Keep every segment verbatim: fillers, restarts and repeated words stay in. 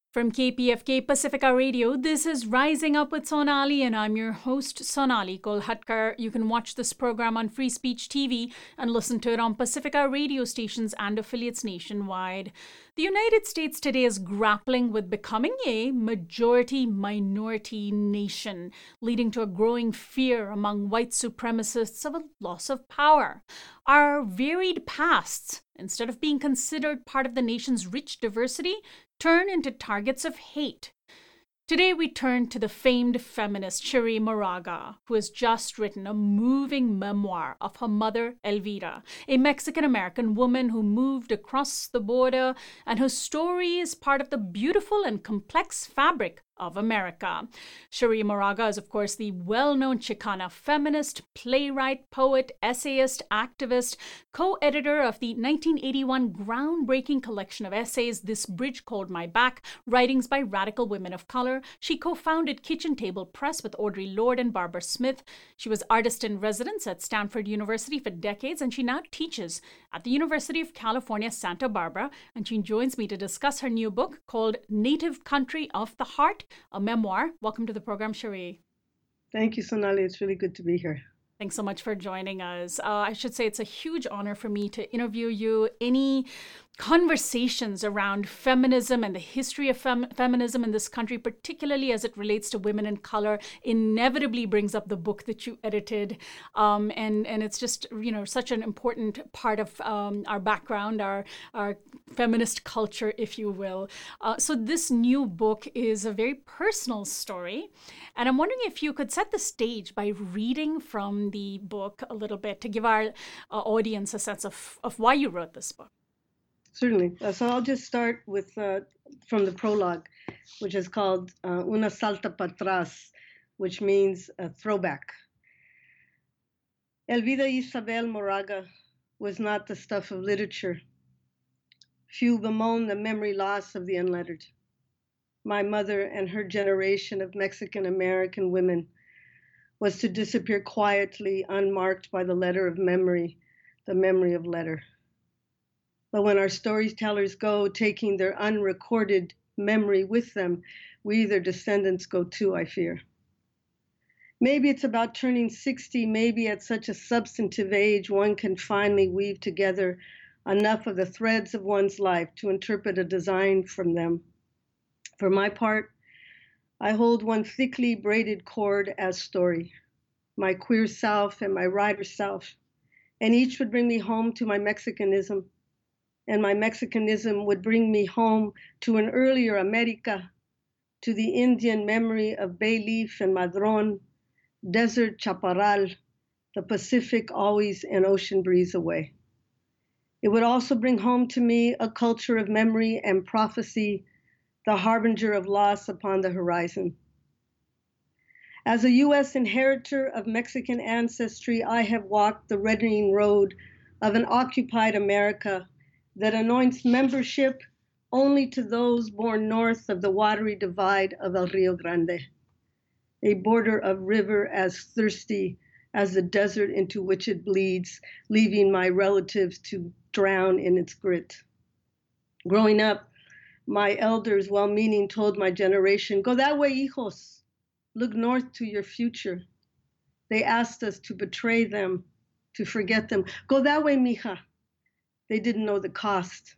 From K P F K Pacifica Radio, this is Rising Up with Sonali, and I'm your host, Sonali Kolhatkar. You can watch this program on Free Speech T V and listen to it on Pacifica radio stations and affiliates nationwide. The United States today is grappling with becoming a majority-minority nation, leading to a growing fear among white supremacists of a loss of power. Our varied pasts, instead of being considered part of the nation's rich diversity, turn into targets of hate. Today we turn to the famed feminist Cherríe Moraga, who has just written a moving memoir of her mother, Elvira, a Mexican-American woman who moved across the border and whose story is part of the beautiful and complex fabric of America. Cherríe Moraga is, of course, the well-known Chicana feminist, playwright, poet, essayist, activist, co-editor of the nineteen eighty-one groundbreaking collection of essays, This Bridge Called My Back, Writings by Radical Women of Color. She co-founded Kitchen Table Press with Audre Lorde and Barbara Smith. She was artist-in-residence at Stanford University for decades, and she now teaches at the University of California, Santa Barbara, and she joins me to discuss her new book called Native Country of the Heart, a memoir. Welcome to the program, Cherríe. Thank you, Sonali. It's really good to be here. Thanks so much for joining us. Uh, I should say it's a huge honor for me to interview you. Any conversations around feminism and the history of fem- feminism in this country, particularly as it relates to women in color, inevitably brings up the book that you edited. Um, and, and it's just, you know, such an important part of um, our background, our, our feminist culture, if you will. Uh, so this new book is a very personal story. And I'm wondering if you could set the stage by reading from the book a little bit to give our uh, audience a sense of, of why you wrote this book. Certainly. Uh, so I'll just start with uh, from the prologue, which is called uh, Una Salta para Atrás, which means a throwback. Elvira Isabel Moraga was not the stuff of literature. Few bemoan the memory loss of the unlettered. My mother and her generation of Mexican-American women was to disappear quietly, unmarked by the letter of memory, the memory of letter. But when our storytellers go, taking their unrecorded memory with them, we, their descendants, go too, I fear. Maybe it's about turning sixty, maybe at such a substantive age, one can finally weave together enough of the threads of one's life to interpret a design from them. For my part, I hold one thickly braided cord as story, my queer self and my writer self, and each would bring me home to my Mexicanism, and my Mexicanism would bring me home to an earlier America, to the Indian memory of bay leaf and madrón, desert chaparral, the Pacific always an ocean breeze away. It would also bring home to me a culture of memory and prophecy, the harbinger of loss upon the horizon. As a U S inheritor of Mexican ancestry, I have walked the reddening road of an occupied America that anoints membership only to those born north of the watery divide of El Rio Grande, a border of river as thirsty as the desert into which it bleeds, leaving my relatives to drown in its grit. Growing up, my elders, well-meaning, told my generation, "Go that way, hijos. Look north to your future." They asked us to betray them, to forget them. "Go that way, mija." They didn't know the cost.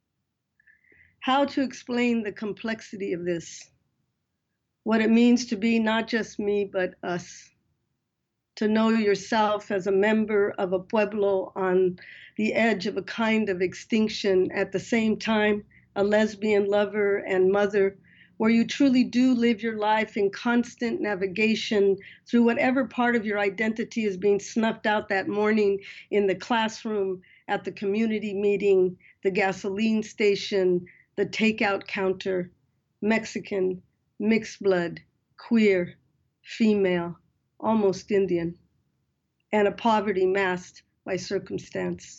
How to explain the complexity of this? What it means to be not just me, but us. To know yourself as a member of a pueblo on the edge of a kind of extinction, at the same time, a lesbian lover and mother, where you truly do live your life in constant navigation through whatever part of your identity is being snuffed out that morning in the classroom, at the community meeting, the gasoline station, the takeout counter, Mexican, mixed blood, queer, female, almost Indian, and a poverty masked by circumstance.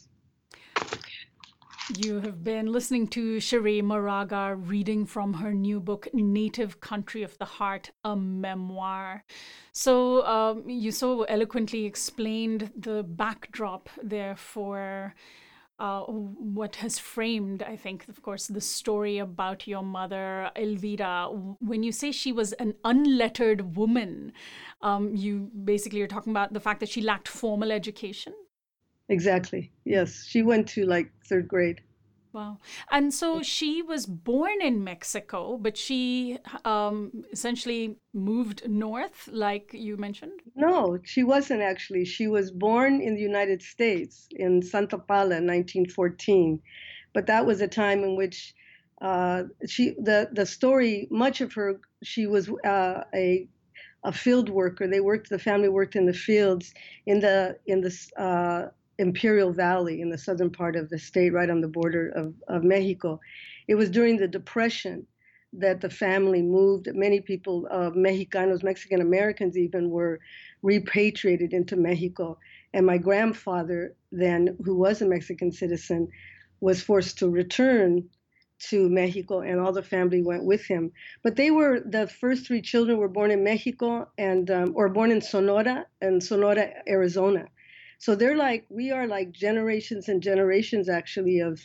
You have been listening to Cherríe Moraga reading from her new book, Native Country of the Heart, a memoir. So um, you so eloquently explained the backdrop there for uh, what has framed, I think, of course, the story about your mother, Elvira. When you say she was an unlettered woman, um, you basically are talking about the fact that she lacked formal education. Exactly. Yes. She went to like third grade. Wow. And so she was born in Mexico, but she um, essentially moved north, like you mentioned. No, she wasn't actually. She was born in the United States in Santa Paula in nineteen fourteen. But that was a time in which uh, she, the, the story, much of her, she was uh, a, a field worker. They worked, the family worked in the fields in the, in the uh, Imperial Valley in the southern part of the state, right on the border of, of Mexico. It was during the Depression that the family moved. Many people, uh, Mexicanos, Mexican Americans even, were repatriated into Mexico. And my grandfather, then, who was a Mexican citizen, was forced to return to Mexico, and all the family went with him. But they were the first three children were born in Mexico and um, or born in Sonora and Sonora, Arizona. So they're like we are like generations and generations actually of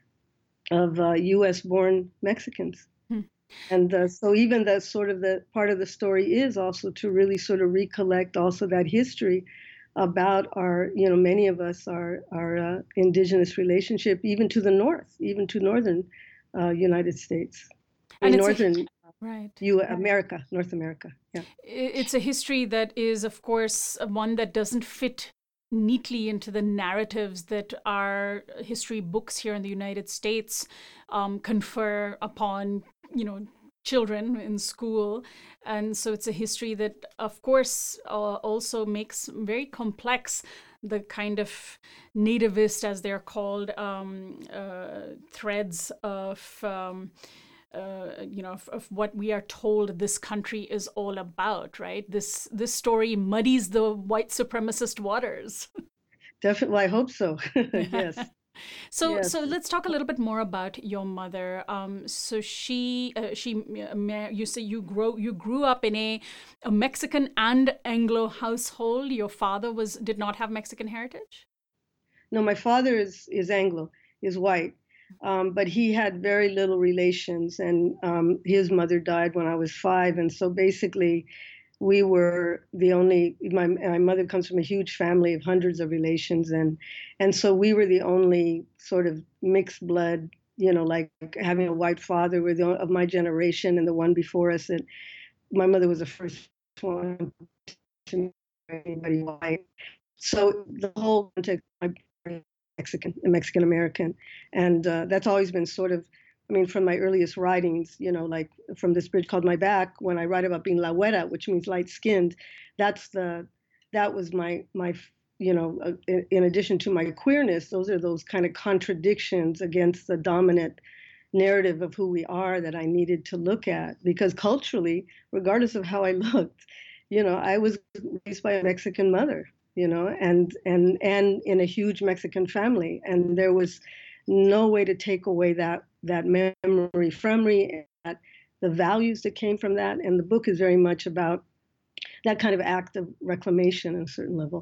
of uh, U S born Mexicans. Hmm. And uh, so even the sort of the part of the story is also to really sort of recollect also that history about our, you know, many of us, our, our uh, indigenous relationship, even to the north, even to northern uh, United States. I And mean, it's a northern right. U America, North America. Yeah. It's a history that is, of course, one that doesn't fit neatly into the narratives that our history books here in the United States um, confer upon, you know, children in school. And so it's a history that, of course, uh, also makes very complex the kind of nativist, as they're called, um, uh, threads of um, uh, you know, of, of what we are told this country is all about, right? This this story muddies the white supremacist waters. Definitely, I hope so. Yes. So, Yes. so let's talk a little bit more about your mother. Um, so she, uh, she, uh, you say you grow, you grew up in a, a Mexican and Anglo household. Your father was did not have Mexican heritage. No, my father is is Anglo, is white, um, but he had very little relations, and um, his mother died when I was five, and so basically, we were the only. My my mother comes from a huge family of hundreds of relations, and and so we were the only sort of mixed blood. You know, like having a white father. We're the only, of my generation and the one before us. That my mother was the first one to marry anybody white. So the whole context, I'm Mexican, Mexican American, and uh, that's always been sort of, I mean, from my earliest writings, you know, like from this bridge called My Back, when I write about being la güera, which means light skinned, that's the, that was my my, you know, uh, in, in addition to my queerness, those are those kind of contradictions against the dominant narrative of who we are that I needed to look at, because culturally, regardless of how I looked, you know, I was raised by a Mexican mother, you know, and and and in a huge Mexican family, and there was no way to take away that that memory from me, that the values that came from that, and the book is very much about that kind of act of reclamation at a certain level.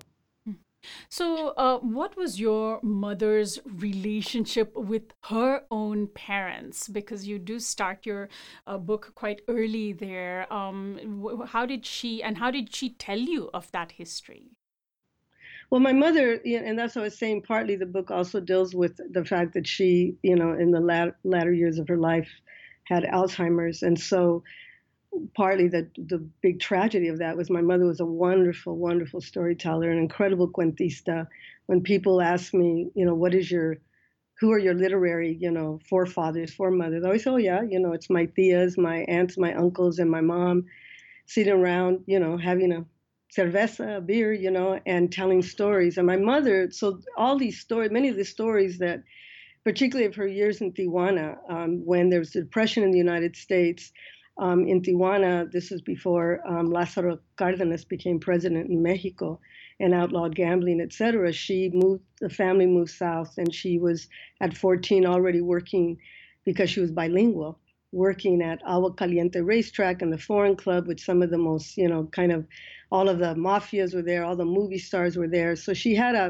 So, uh, what was your mother's relationship with her own parents? Because you do start your uh, book quite early there. Um, wh- how did she, and how did she tell you of that history? Well, my mother, you know, and that's what I was saying, partly the book also deals with the fact that she, you know, in the lat- latter years of her life had Alzheimer's. And so partly the, the big tragedy of that was my mother was a wonderful, wonderful storyteller, an incredible cuentista. When people ask me, you know, what is your, who are your literary, you know, forefathers, foremothers, I always say, oh, yeah, you know, it's my tias, my aunts, my uncles, and my mom sitting around, you know, having a cerveza, a beer, you know, and telling stories. And my mother, so all these stories, many of the stories that, particularly of her years in Tijuana, um, when there was depression in the United States, um, in Tijuana, this is before um, Lázaro Cárdenas became president in Mexico and outlawed gambling, et cetera. She moved, the family moved south, and she was at fourteen already working because she was bilingual, working at Agua Caliente Racetrack and the Foreign Club, with some of the most, you know, kind of all of the mafias were there, all the movie stars were there. So she had a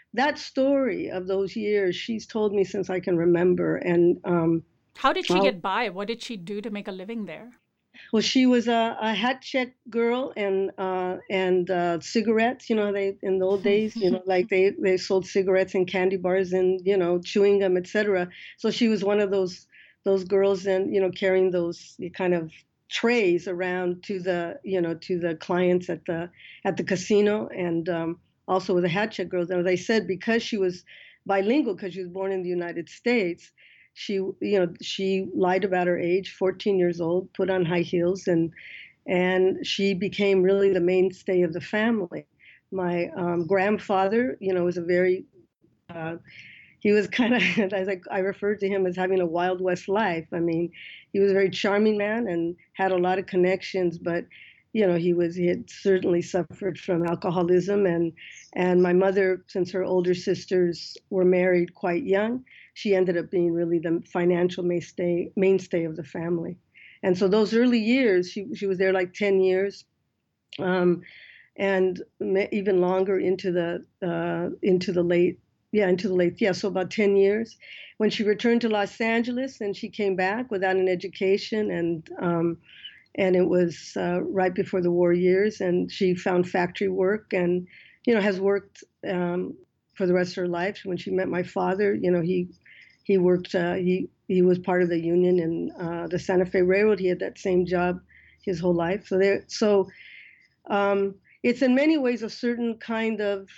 that story of those years, she's told me since I can remember. And um, How did she I'll, get by? What did she do to make a living there? well, she was a, a hat check girl and uh, and uh, cigarettes. You know, they in the old days, you know, like they they sold cigarettes and candy bars and you know chewing gum, et cetera. So she was one of those those girls, and you know, carrying those kind of trays around to the you know to the clients at the at the casino, and um, also with the hat check girls. And as I said, because she was bilingual, because she was born in the United States, she you know she lied about her age, fourteen years old, put on high heels, and and she became really the mainstay of the family. My um, grandfather, you know, was a very uh, he was kind of as I, I referred to him as having a wild west life. I mean, he was a very charming man and had a lot of connections, but you know, he was he had certainly suffered from alcoholism, and and my mother, since her older sisters were married quite young, she ended up being really the financial mainstay mainstay of the family. And so those early years, she she was there like ten years. Um, and even longer into the uh, into the late yeah into the late yeah so about ten years, when she returned to Los Angeles, and she came back without an education, and um, and it was uh, right before the war years, and she found factory work, and you know has worked um, for the rest of her life. When she met my father, you know he he worked uh, he he was part of the union in uh, the Santa Fe Railroad. He had that same job his whole life. So there so um, it's in many ways a certain kind of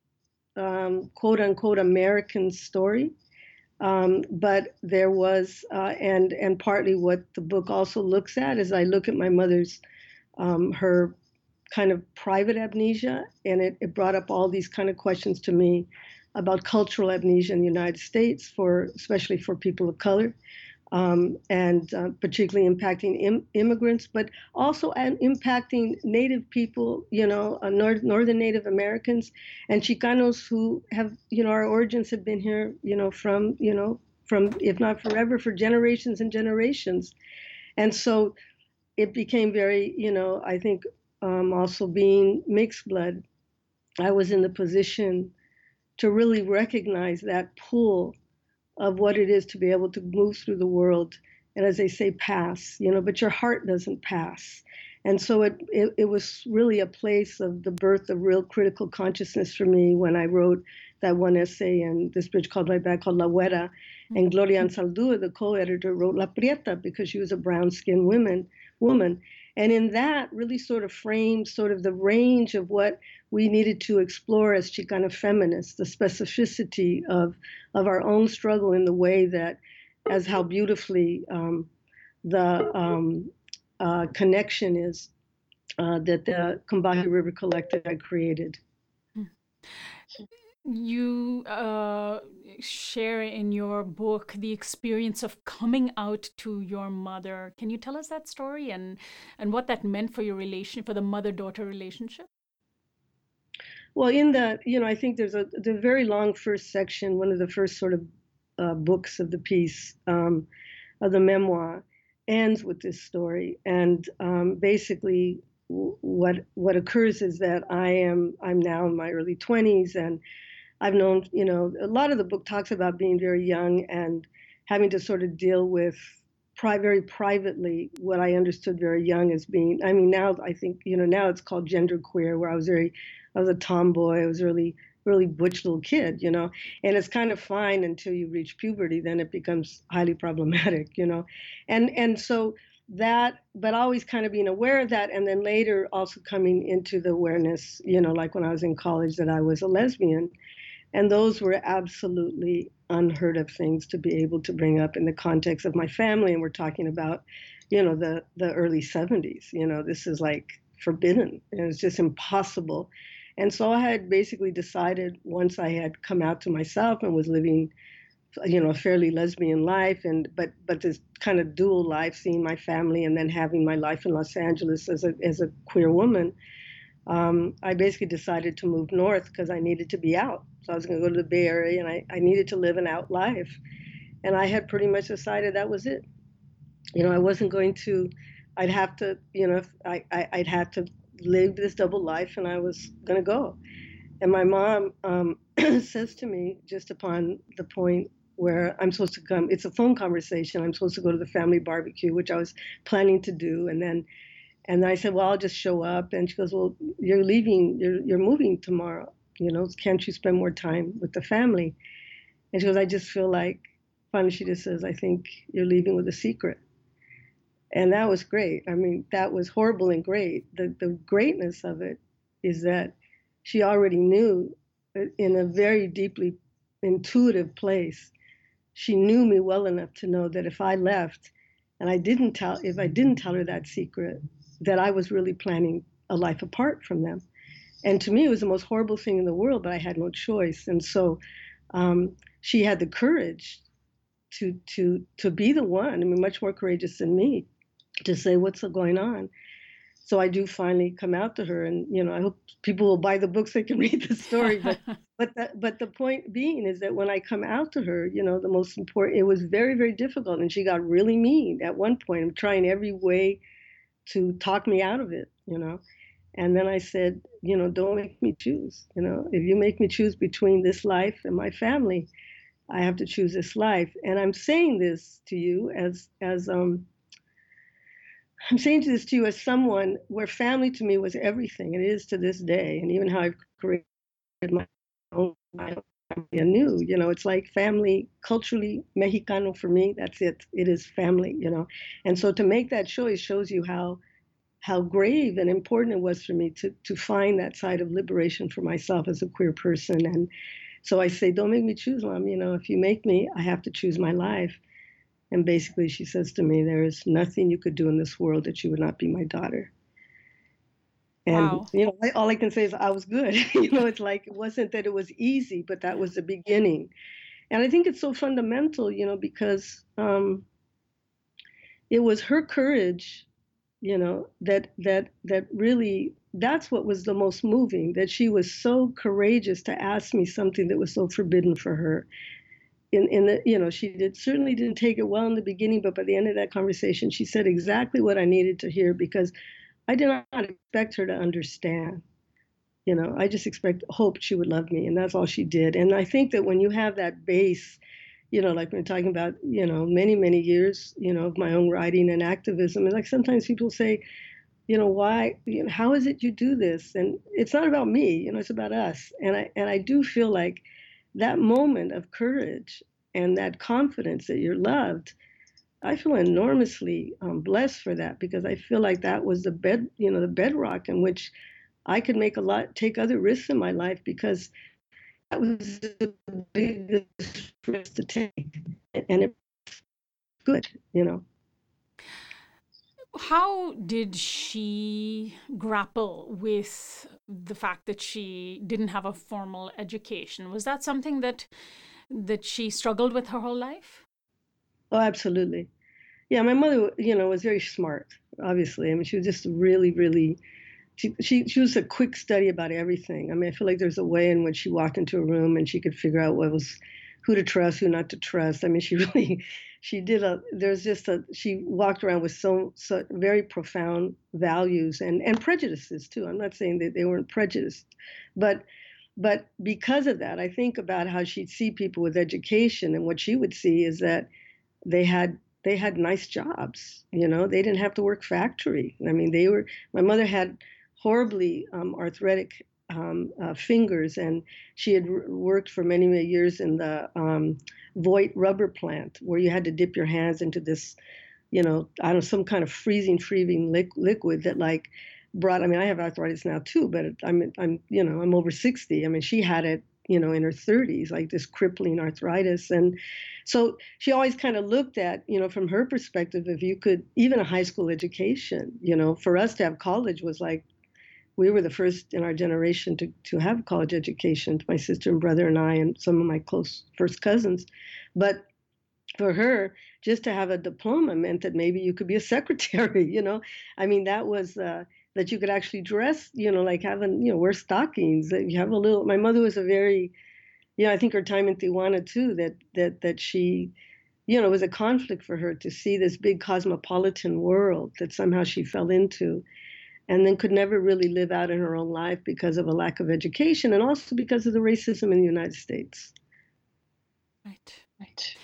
um, quote unquote American story. Um, but there was, uh, and and partly what the book also looks at is I look at my mother's, um, her kind of private amnesia, and it, it brought up all these kind of questions to me about cultural amnesia in the United States, for especially for people of color, um, and uh, particularly impacting Im- immigrants, but also and impacting Native people, you know, uh, North, Northern Native Americans and Chicanos who have, you know, our origins have been here, you know, from, you know, from, if not forever, for generations and generations. And so it became very, you know, I think um, also being mixed blood, I was in the position to really recognize that pull of what it is to be able to move through the world, and as they say, pass, you know, but your heart doesn't pass. And so it, it, it was really a place of the birth of real critical consciousness for me when I wrote that one essay in this bridge called My Bag called La Huera. And Gloria Anzaldúa, the co-editor, wrote La Prieta because she was a brown-skinned woman, woman. And in that really sort of framed sort of the range of what we needed to explore as Chicana feminists, the specificity of, of our own struggle in the way that, as how beautifully um, the um, uh, connection is uh, that the Combahee River Collective had created. You uh, share in your book the experience of coming out to your mother. Can you tell us that story and and what that meant for your relation, for the mother-daughter relationship? Well, in the, you know, I think there's a the very long first section, one of the first sort of uh, books of the piece, um, of the memoir, ends with this story. And um, basically, w- what what occurs is that I am I'm now in my early twenties, and I've known, you know, a lot of the book talks about being very young and having to sort of deal with pri- very privately what I understood very young as being. I mean, now I think, you know, now it's called gender queer, where I was very, I was a tomboy. I was really, really butch little kid, you know, and it's kind of fine until you reach puberty, then it becomes highly problematic, you know, and and so that, but always kind of being aware of that, and then later also coming into the awareness, you know, like when I was in college, that I was a lesbian. And those were absolutely unheard of things to be able to bring up in the context of my family. And we're talking about, you know, the, the early seventies. You know, this is like forbidden. And it's just impossible. And so I had basically decided, once I had come out to myself and was living, you know, a fairly lesbian life, and but but this kind of dual life, seeing my family and then having my life in Los Angeles as a as a queer woman, um, I basically decided to move north because I needed to be out. So I was going to go to the Bay Area, and I, I needed to live an out life. And I had pretty much decided that was it. You know, I wasn't going to, I'd have to, you know, I, I, I'd have to live this double life, and I was going to go. And my mom, um, says to me just upon the point where I'm supposed to come. It's a phone conversation. I'm supposed to go to the family barbecue, which I was planning to do, and then and I said, well, I'll just show up. And she goes, well, you're leaving. You're you're moving tomorrow. You know, can't you spend more time with the family? And she goes, I just feel like. Finally, she just says, I think you're leaving with a secret. And that was great. I mean, that was horrible and great. The the greatness of it is that she already knew in a very deeply intuitive place. She knew me well enough to know that if I left and I didn't tell if I didn't tell her that secret, that I was really planning a life apart from them. And to me, it was the most horrible thing in the world, but I had no choice. And so um, she had the courage to to to be the one. I mean, much more courageous than me, to say what's going on. So I do finally come out to her, and you know, I hope people will buy the books so they can read the story. But but the, but the point being is that when I come out to her, you know, the most important, it was very very difficult, and she got really mean at one point. I'm trying every way to talk me out of it, you know. And then I said, you know, don't make me choose. You know, if you make me choose between this life and my family, I have to choose this life. And I'm saying this to you as as um I'm saying this to you as someone where family to me was everything. It is to this day, and even how I've created my own, my own family anew. You know, it's like family culturally Mexicano for me. That's it. It is family. You know, and so to make that choice shows you how how grave and important it was for me to to find that side of liberation for myself as a queer person. And so I say, don't make me choose, Mom. You know, if you make me, I have to choose my life. And basically, she says to me, there is nothing you could do in this world that you would not be my daughter. And, Wow. you know, all I can say is I was good. You know, it's like it wasn't that it was easy, but that was the beginning. And I think it's so fundamental, you know, because um, it was her courage, you know, that that that really that's what was the most moving, that she was so courageous to ask me something that was so forbidden for her. In, in the, you know, she did certainly didn't take it well in the beginning, but by the end of that conversation, she said exactly what I needed to hear, because I did not expect her to understand. You know, I just expect, hoped she would love me, and that's all she did. And I think that when you have that base, you know, like we're talking about, you know, many, many years, you know, of my own writing and activism, and like sometimes people say, you know, why, you know, how is it you do this? And it's not about me, you know, it's about us. And I and I do feel like that moment of courage and that confidence that you're loved, I feel enormously um, blessed for that, because I feel like that was the bed, you know, the bedrock in which I could make a lot, take other risks in my life, because that was the biggest risk to take, and it's good, you know. How did she grapple with the fact that she didn't have a formal education? Was that something that that she struggled with her whole life? Oh, absolutely. Yeah, my mother, you know, was very smart. Obviously, I mean, she was just really, really. She, she she was a quick study about everything. I mean, I feel like there's a way in which she walked into a room and she could figure out what was, who to trust, who not to trust. I mean, she really, she did a. There's just a. She walked around with so so very profound values and and prejudices too. I'm not saying that they weren't prejudiced, but but because of that, I think about how she'd see people with education, and what she would see is that they had they had nice jobs. You know, they didn't have to work factory. I mean, they were. My mother had horribly um, arthritic um, uh, fingers, and she had r- worked for many many years in the um, Voigt rubber plant, where you had to dip your hands into this, you know, I don't know, some kind of freezing freezing li- liquid that like brought. I mean, I have arthritis now too, but it, I'm I'm you know I'm over sixty. I mean, she had it, you know, in her thirties, like this crippling arthritis. And so she always kind of looked at, you know, from her perspective, if you could, even a high school education, you know, for us to have college was like, we were the first in our generation to, to have college education, my sister and brother and I, and some of my close first cousins. But for her, just to have a diploma meant that maybe you could be a secretary, you know. I mean, that was uh, that you could actually dress, you know, like having, you know, wear stockings. That you have a little. My mother was a very, you know, I think her time in Tijuana too. That that that she, you know, it was a conflict for her to see this big cosmopolitan world that somehow she fell into, and then could never really live out in her own life because of a lack of education and also because of the racism in the United States. Right. Right.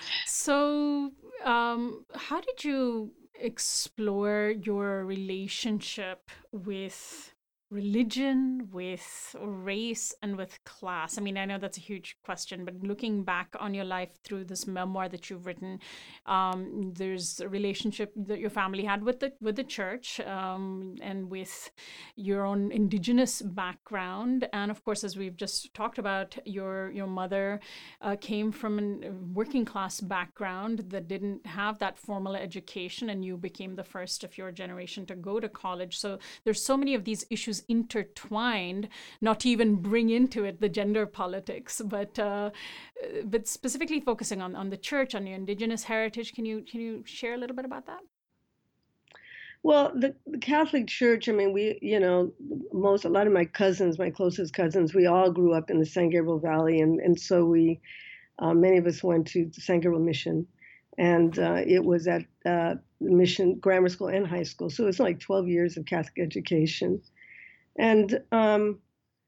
So, um, how did you explore your relationship with religion, with race, and with class? I mean, I know that's a huge question, but looking back on your life through this memoir that you've written, um, there's a relationship that your family had with the with the church, um, and with your own indigenous background, and of course, as we've just talked about, your your mother uh, came from a working class background that didn't have that formal education, and you became the first of your generation to go to college. So there's so many of these issues intertwined, not to even bring into it the gender politics, but uh, but specifically focusing on, on the church, on your indigenous heritage. Can you can you share a little bit about that? Well, the, the Catholic Church, I mean, we, you know, most, a lot of my cousins, my closest cousins, we all grew up in the San Gabriel Valley. And, and so we, uh, many of us went to the San Gabriel Mission. And uh, it was at uh, the Mission Grammar School and high school. So it's like twelve years of Catholic education. And um,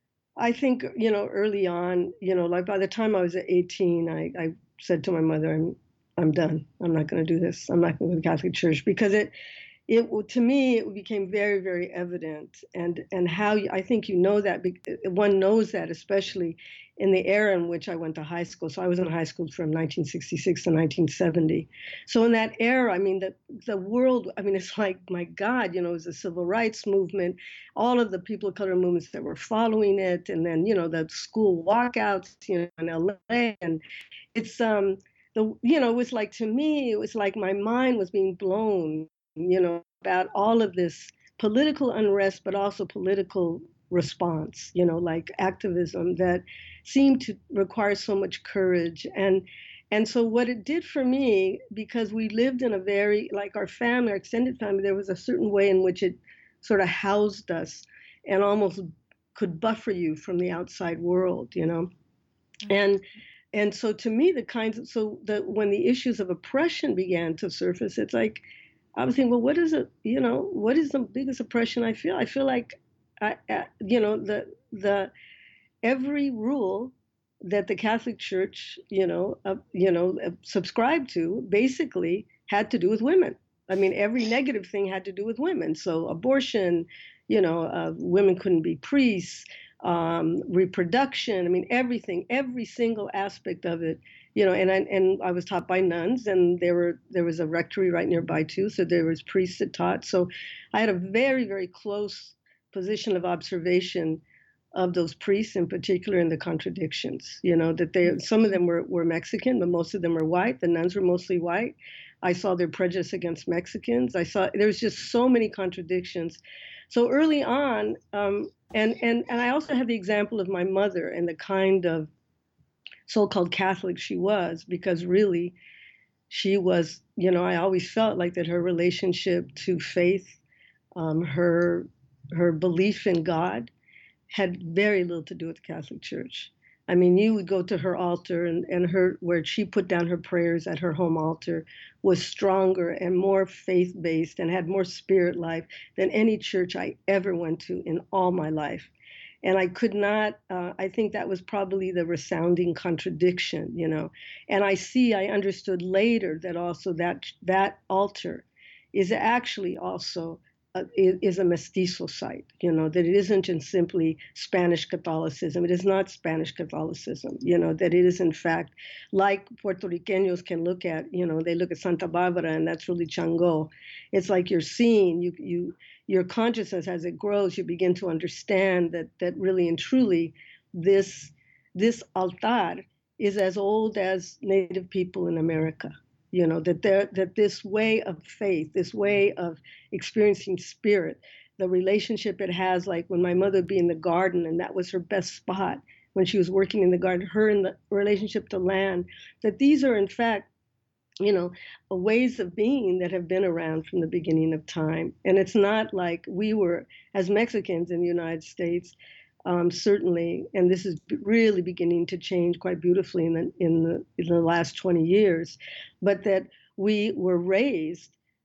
I think, you know, early on, you know, like by the time I was eighteen, I, I said to my mother, I'm, I'm done. I'm not going to do this. I'm not going to go to the Catholic Church because it, it to me, it became very, very evident. And, and how you, I think you know that, one knows that, especially in the era in which I went to high school. So I was in high school from nineteen sixty-six to nineteen seventy. So in that era, I mean, the, the world, I mean, it's like, my God, you know, it was the civil rights movement, all of the people of color movements that were following it. And then, you know, the school walkouts, you know, in L A. And it's, um, the, you know, it was like, to me, it was like my mind was being blown, you know, about all of this political unrest, but also political response, you know, like activism that seemed to require so much courage. And and so what it did for me, because we lived in a very, like our family, our extended family, there was a certain way in which it sort of housed us and almost could buffer you from the outside world, you know. And and so to me, the kinds of, so that when the issues of oppression began to surface, it's like, I was thinking, well, what is it, you know, what is the biggest oppression I feel? I feel like, I, I, you know, the, the, every rule that the Catholic Church, you know, uh, you know, uh, subscribed to basically had to do with women. I mean, every negative thing had to do with women. So abortion, you know, uh, women couldn't be priests, um, reproduction. I mean, everything, every single aspect of it, you know. And I, and I was taught by nuns, and there were there was a rectory right nearby too, so there was priests that taught. So I had a very, very close position of observation of those priests, in particular, in the contradictions. You know, that they, some of them were were Mexican, but most of them were white. The nuns were mostly white. I saw their prejudice against Mexicans. I saw there's just so many contradictions. So early on, um, and and and I also had the example of my mother and the kind of so-called Catholic she was, because really, she was, you know, I always felt like that her relationship to faith, um, her her belief in God, had very little to do with the Catholic Church. I mean, you would go to her altar, and, and her, where she put down her prayers at her home altar, was stronger and more faith-based and had more spirit life than any church I ever went to in all my life. And I could not, uh, I think that was probably the resounding contradiction, you know. And I see, I understood later that also that that altar is actually also uh, is a mestizo site, you know, that it isn't just simply Spanish Catholicism. It is not Spanish Catholicism, you know, that it is in fact, like Puerto Ricanos can look at, you know, they look at Santa Barbara and that's really Chango. It's like you're seeing, you, you, your consciousness as it grows, you begin to understand that, that really and truly this, this altar is as old as Native people in America. You know, that there, that this way of faith, this way of experiencing spirit, the relationship it has, like when my mother would be in the garden, and that was her best spot when she was working in the garden, her and the relationship to land, that these are in fact, you know, ways of being that have been around from the beginning of time. And it's not like we were, as Mexicans in the United States, Um, certainly, and this is really beginning to change quite beautifully in the, in the in the last twenty years, but that we were raised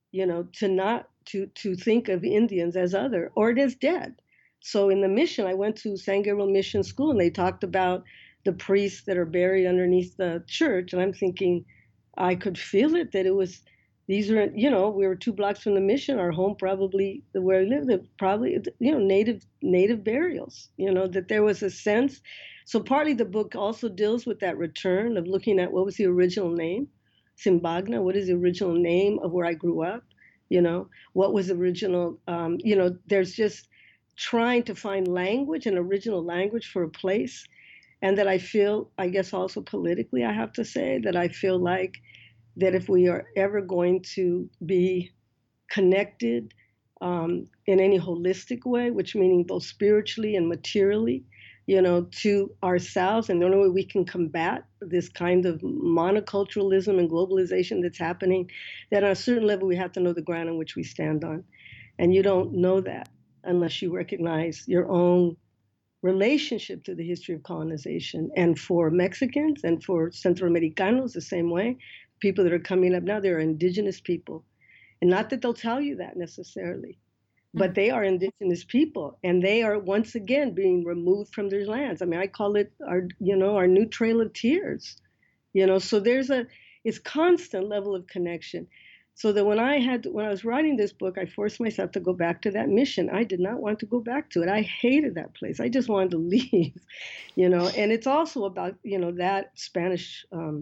you know, to not to to think of Indians as other or as dead. So in the mission, I went to San Gabriel Mission School, and they talked about the priests that are buried underneath the church, and I'm thinking, I could feel it that it was. These are, you know, we were two blocks from the mission. Our home, probably where we lived, probably, you know, native native burials. You know, that there was a sense. So partly the book also deals with that return of looking at what was the original name, Simbagna. What is the original name of where I grew up? You know, what was the original? Um, you know, there's just trying to find language, an original language for a place, and that I feel, I guess, also politically, I have to say that I feel like that if we are ever going to be connected um, in any holistic way, which meaning both spiritually and materially, you know, to ourselves, and the only way we can combat this kind of monoculturalism and globalization that's happening, that on a certain level we have to know the ground on which we stand on. And you don't know that unless you recognize your own relationship to the history of colonization. And for Mexicans and for Centroamericanos, the same way, people that are coming up now, they're indigenous people. And not that they'll tell you that necessarily, but they are indigenous people, and they are once again being removed from their lands. I mean, I call it our, you know, our new Trail of Tears, you know. So there's a, it's constant level of connection. So that when I had, when I was writing this book, I forced myself to go back to that mission. I did not want to go back to it. I hated that place. I just wanted to leave, you know. And it's also about, you know, that Spanish um,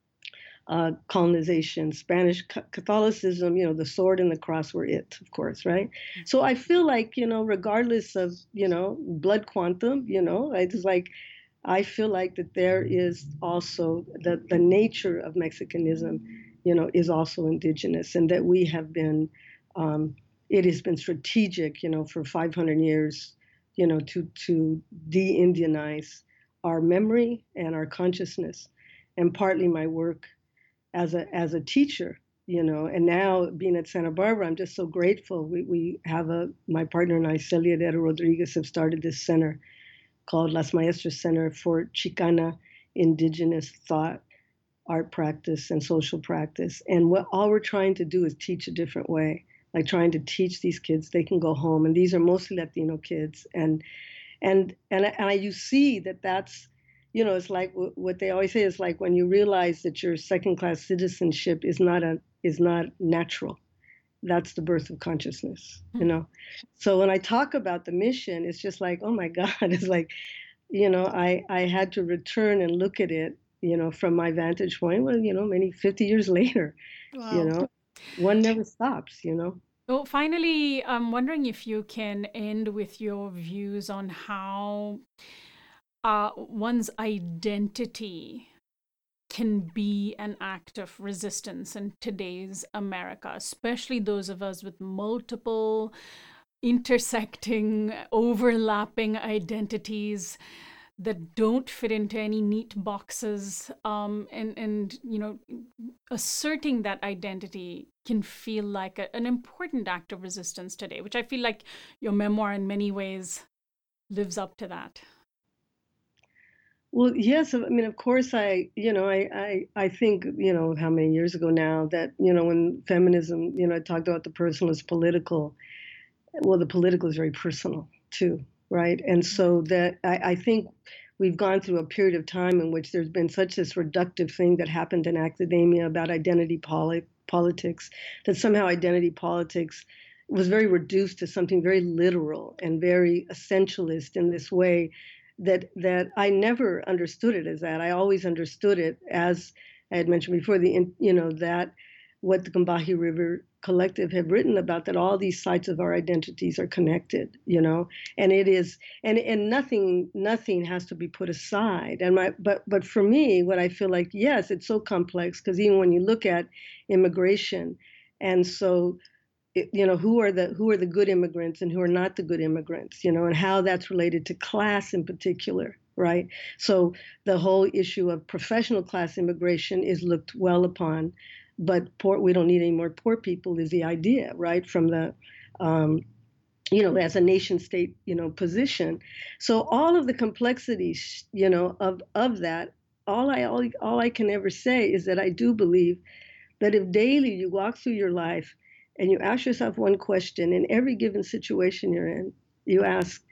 uh, colonization, Spanish Catholicism, you know, the sword and the cross were it, of course, right? So I feel like, you know, regardless of, you know, blood quantum, you know, I just like, I feel like that there is also the, the nature of Mexicanism, you know, is also indigenous, and that we have been, um, it has been strategic, you know, for five hundred years, you know, to, to de-Indianize our memory and our consciousness. And partly my work as a as a teacher, you know, and now being at Santa Barbara, I'm just so grateful. We we have a, my partner and I, Celia Herrera Rodriguez, have started this center called Las Maestras Center for Chicana Indigenous Thought, Art Practice, and Social Practice. And what all we're trying to do is teach a different way, like trying to teach these kids they can go home, and these are mostly Latino kids, and and and and you see that that's, you know, it's like what they always say is like when you realize that your second-class citizenship is not a is not natural. That's the birth of consciousness, you know. So when I talk about the mission, it's just like, oh my God, it's like, you know, I I had to return and look at it, you know, from my vantage point. Well, you know, many fifty years later, wow. You know, one never stops, you know. Well, finally, I'm wondering if you can end with your views on how uh, one's identity can be an act of resistance in today's America, especially those of us with multiple intersecting, overlapping identities that don't fit into any neat boxes. Um, and, and, you know, asserting that identity can feel like a, an important act of resistance today, which I feel like your memoir in many ways lives up to that. Well, yes, I mean, of course, I, you know, I, I, I think, you know, how many years ago now that, you know, when feminism, you know, I talked about the personal is political. Well, the political is very personal too, right? And so that I, I think we've gone through a period of time in which there's been such this reductive thing that happened in academia about identity poli- politics, that somehow identity politics was very reduced to something very literal and very essentialist in this way that that I never understood it as that. I always understood it as I had mentioned before, the you know that what the Combahee River Collective have written about, that all these sites of our identities are connected, you know, and it is, and and nothing nothing has to be put aside. And my but but for me, what I feel like, yes, it's so complex, because even when you look at immigration, and so it, you know, who are the who are the good immigrants and who are not the good immigrants, you know, and how that's related to class in particular, right? So the whole issue of professional class immigration is looked well upon, but poor, we don't need any more poor people is the idea, right? From the, um, you know, as a nation state, you know, position. So all of the complexities, you know, of of that, all I all, all I can ever say is that I do believe that if daily you walk through your life and you ask yourself one question in every given situation you're in. You ask,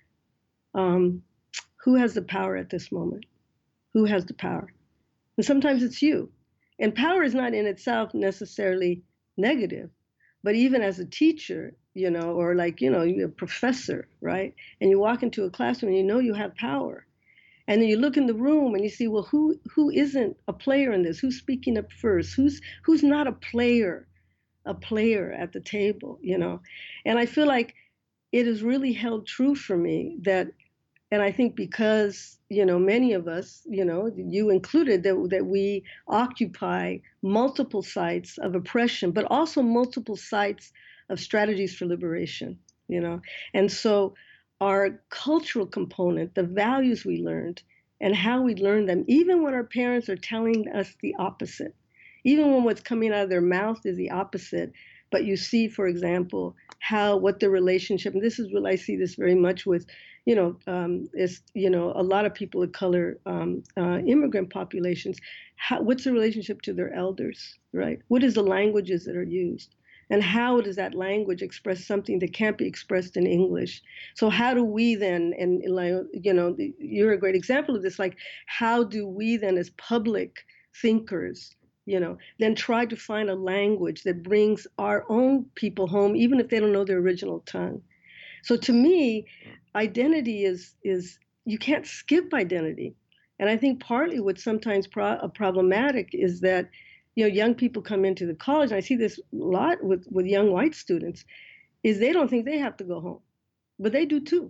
um, who has the power at this moment? Who has the power? And sometimes it's you. And power is not in itself necessarily negative, but even as a teacher, you know, or like, you know, you're a professor, right? And you walk into a classroom and you know you have power. And then you look in the room and you see, well, who who isn't a player in this? Who's speaking up first? Who's who's not a player, a player at the table, you know? And I feel like it has really held true for me that, and I think because, you know, many of us, you know, you included, that, that we occupy multiple sites of oppression, but also multiple sites of strategies for liberation, you know. And so our cultural component, the values we learned and how we learned them, even when our parents are telling us the opposite, even when what's coming out of their mouth is the opposite, but you see, for example, how, what the relationship, and this is what I see this very much with, you know, um, is, you know, a lot of people of color, um, uh, immigrant populations, how, what's the relationship to their elders, right? What is the languages that are used? And how does that language express something that can't be expressed in English? So how do we then, and, you know, you're a great example of this, like, how do we then as public thinkers, you know, then try to find a language that brings our own people home, even if they don't know their original tongue? So to me, identity is, is you can't skip identity. And I think partly what's sometimes pro- problematic is that, you know, young people come into the college, and I see this a lot with, with young white students, is they don't think they have to go home, but they do too.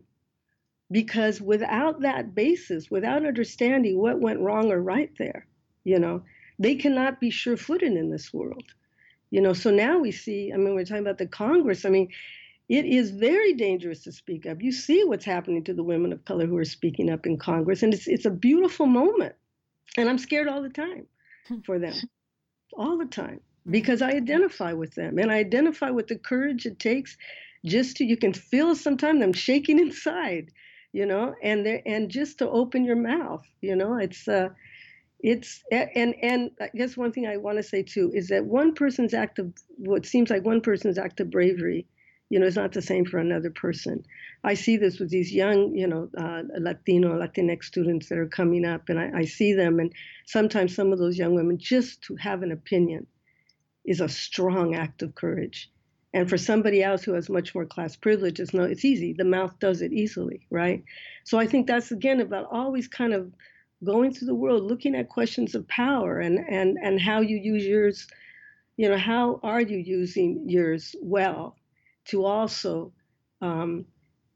Because without that basis, without understanding what went wrong or right there, you know, they cannot be sure-footed in this world. You know, so now we see, I mean, we're talking about the Congress. I mean, it is very dangerous to speak up. You see what's happening to the women of color who are speaking up in Congress, and it's it's a beautiful moment. And I'm scared all the time for them, all the time, because I identify with them, and I identify with the courage it takes just to, you can feel sometimes them shaking inside, you know, and they and just to open your mouth, you know, it's uh, it's and and I guess one thing I want to say too is that one person's act of, what seems like one person's act of bravery, you know, is not the same for another person. I see this with these young, you know, uh, Latino, Latinx students that are coming up, and I, I see them, and sometimes some of those young women, just to have an opinion is a strong act of courage. And for somebody else who has much more class privilege, it's no, it's easy. The mouth does it easily, right? So I think that's, again, about always kind of going through the world, looking at questions of power and and and how you use yours, you know, how are you using yours well to also um,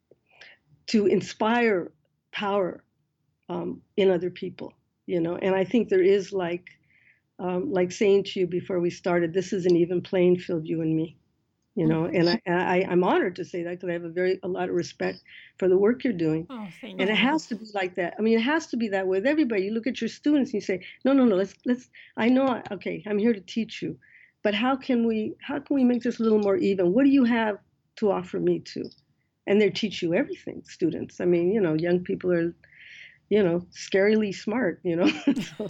to inspire power um, in other people, you know. And I think there is, like um, like saying to you before we started, this is an even playing field, you and me, you know. And I, I I'm honored to say that, because I have a very a lot of respect for the work you're doing. Oh, thank And you. it has to be like that. I mean, it has to be that way with everybody. You look at your students and you say, no, no, no, let's let's. I know, okay, I'm here to teach you, but how can we how can we make this a little more even? What do you have to offer me too? And they teach you everything, students. I mean, you know, young people are, you know, scarily smart, you know. So.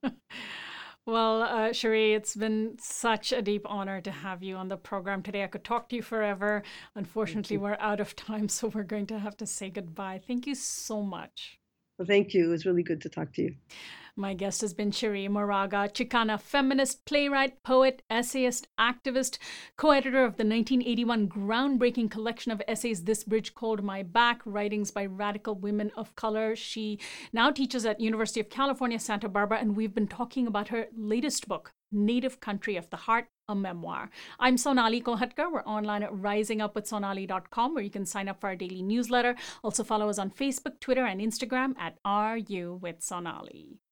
Well, uh, Cherie, it's been such a deep honor to have you on the program today. I could talk to you forever. Unfortunately, we're out of time, so we're going to have to say goodbye. Thank you so much. Well, thank you. It was really good to talk to you. My guest has been Cherie Moraga, Chicana feminist, playwright, poet, essayist, activist, co-editor of the nineteen eighty-one groundbreaking collection of essays, This Bridge Called My Back, writings by radical women of color. She now teaches at University of California, Santa Barbara, and we've been talking about her latest book, Native Country of the Heart, a memoir. I'm Sonali Kolhatkar. We're online at rising up with sonali dot com, where you can sign up for our daily newsletter. Also follow us on Facebook, Twitter, and Instagram at Are You with Sonali.